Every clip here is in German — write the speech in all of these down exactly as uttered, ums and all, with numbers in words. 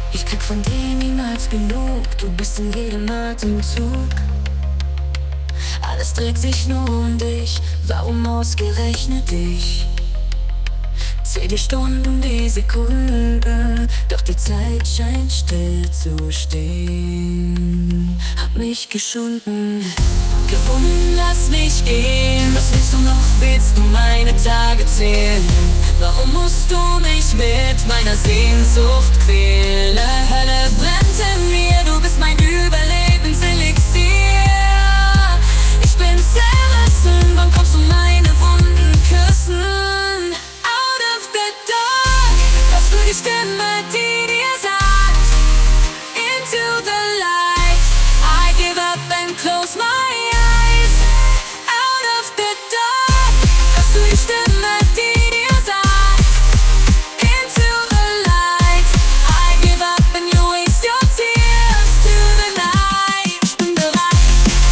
Ich krieg von dir niemals genug, du bist in jedem Atemzug. Alles dreht sich nur um dich, warum ausgerechnet dich? Zähl die Stunden, die Sekunden, doch die Zeit scheint still zu stehen. Hab mich geschunden, gefunden, lass mich gehen. Was willst du noch, willst du meine Tage zählen? Warum musst du mich mit meiner Sehnsucht quälen? Hölle brennt in mir, du bist mein Überlebenselixier. Ich bin zerrissen, wann kommst du meine Wunden küssen? Out of the dark, hörst du die Stimme, die dir sagt: Into the light, I give up and close my eyes. Out of the dark, hörst du die Stimme, die dir sagt: Into the light, I give up and you waste your tears to the night. Ich bin bereit.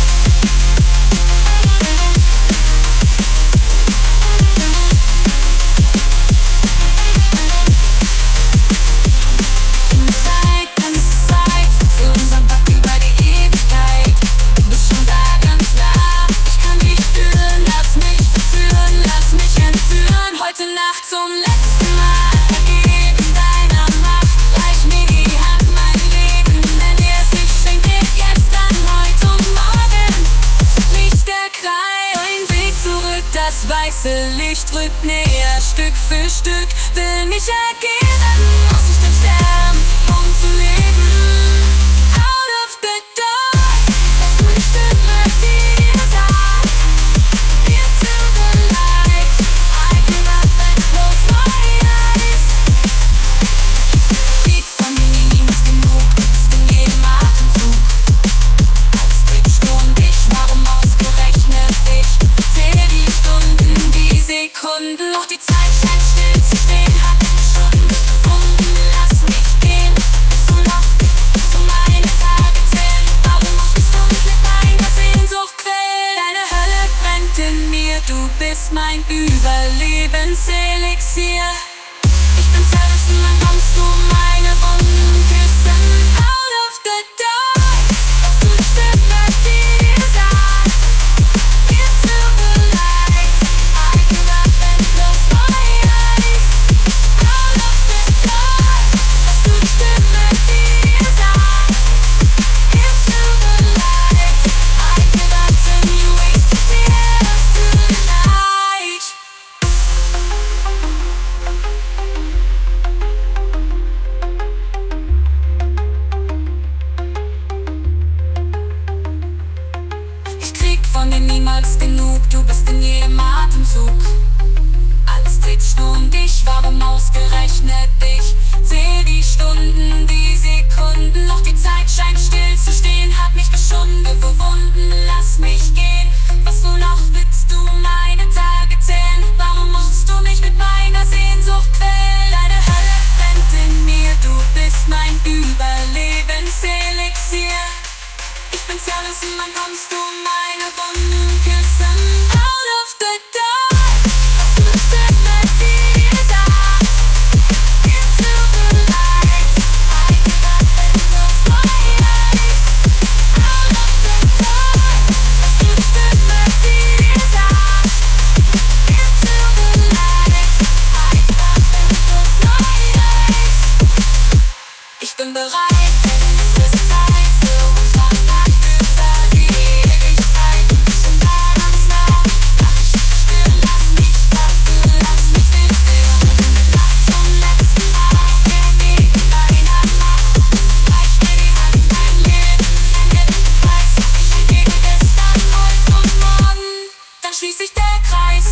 Zeit, ganz Zeit, für unseren Pakt über die Ewigkeit. Du bist schon da, ganz nah. Ich kann dich fühlen, lass mich verführen, lass mich entführen. Heute Nacht zum letzten Mal, vergeben deiner Macht. Reich mir die Hand, mein Leben, denn dir es ich schenk dir jetzt an heute und morgen. Licht der Kreis, ein Weg zurück, das weiße Licht rückt näher, Stück für Stück, will mich ergeben, muss ich denn sterben, um zu leben. Out of the dark, hörst du die Stimme, die dir sagt: Into the light, I give up and close my eyes. Krieg von mir niemals genug, du bist in jedem Atemzug. Alles dreht sich nur um dich, warum ausgerechnet dich? Zähl die Stunden, die Sekunden, doch die Zeit scheint still zu stehen. Hab mich schon gefunden, lass mich gehen. Bist du noch, bist du meine Tage zählen? Warum musst du mich mit meiner Sehnsucht quälen? Deine Hölle brennt in mir, du bist mein Überlebenselixier. Ich bin zerrissen, wann kommst du meine Wunden küssen? Out of the dark, hörst du die Stimme, die dir sagt: Into the light, I give up and close my eyes. Out of the dark, hörst du die Stimme, die dir sagt: Into the light, I give up and you waste your tears to the night. Ich krieg von dir niemals genug, du bist in jedem Atemzug. Alles dreht sich nur um dich, warum ausgerechnet dich? Zähl die Stunden, die Sekunden, doch die Zeit scheint still zu stehen. Hab mich geschunden, verwunden, lass mich gehen. Was du noch willst, du meine Tage zählen? Warum musst du mich mit meiner Sehnsucht quälen? Deine Hölle brennt in mir, du bist mein Überlebenselixier. Ich bin zerrissen, wann kommst du meine Wunden küssen? Out of the dark, hörst du die Stimme, die dir sagt: Into the light, I give up and close my eyes. Out of the dark, hörst du die Stimme, die dir sagt: Into the light, I give up and close my eyes. Ich bin bereit, es ist Zeit für unseren Pakt über die Ewigkeit. Du bist schon da, ganz nah. Lass mich spüren, lass mich verführen, lass mich entführen. Nacht zum letzten Mal, vergeben deiner Macht. Reich mir die Hand, mein Leben, denn dir du weißt, ich schenk dir gestern, heute und morgen. Dann schließt sich der Kreis.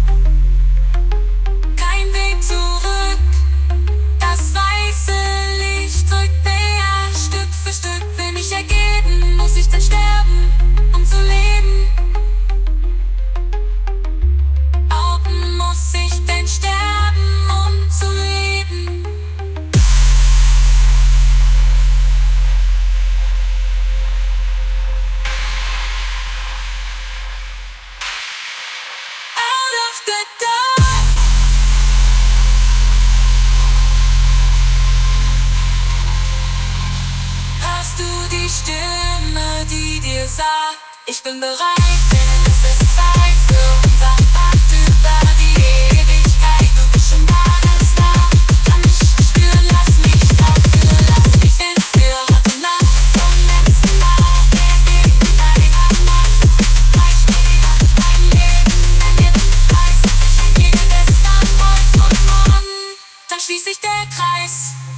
Kein Weg zurück, das weiße Licht gesagt, ich bin bereit, denn es ist Zeit für unser Pakt über die Ewigkeit. Du bist schon da, ganz nah, kann mich spüren, lass mich aufführen, lass mich in für heute Nacht. Zum letzten Mal, der Weg in deiner Macht. Reich mir mein Leben, wenn dir das heißt, ich schenke dir gestern, heute und morgen. Dann schließt sich der Kreis.